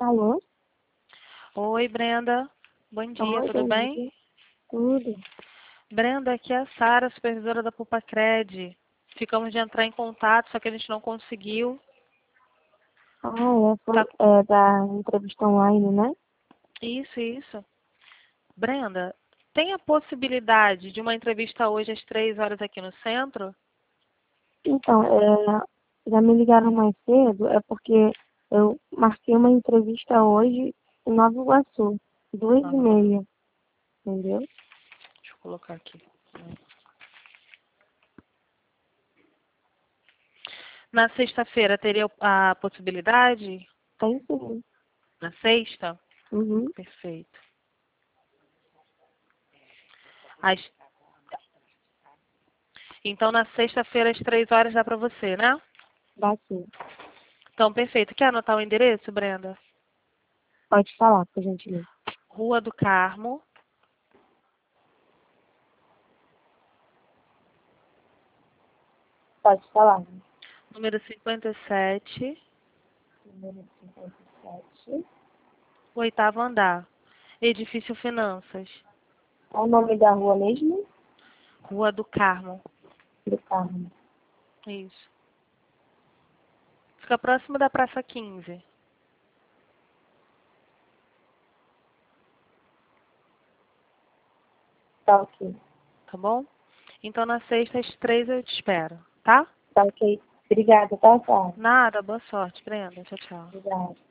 Alô? Oi, Brenda. Bom dia, Oi, tudo bom bem? dia. Tudo. Brenda, aqui é a Sara, supervisora da Pupacred. Ficamos de entrar em contato, só que a gente não conseguiu. Foi Tá... da entrevista online, né? Isso. Brenda, tem a possibilidade de uma entrevista hoje às 3 horas aqui no centro? Então, já me ligaram mais cedo, é porque eu marquei uma entrevista hoje em Nova Iguaçu, 2h30, entendeu? Deixa eu colocar aqui. Na sexta-feira teria a possibilidade? Tem sim. Na sexta? Uhum, Perfeito. Às... Então, na sexta-feira, às 3 horas, dá para você, né? dá sim. Então, perfeito. Quer anotar o endereço, Brenda? Pode falar, por gentileza. Rua do Carmo, Pode falar. número 57, Número 57. o 8º andar. Edifício Finanças, Qual o nome da rua mesmo? Rua do Carmo. Do carro. Isso. Fica próximo da Praça 15, Tá ok. tá bom? Então, na sexta, às 3 eu te espero, tá? Tá ok. Obrigada, tá, Sara? Nada, boa sorte, Brenda. Tchau, tchau. Obrigada.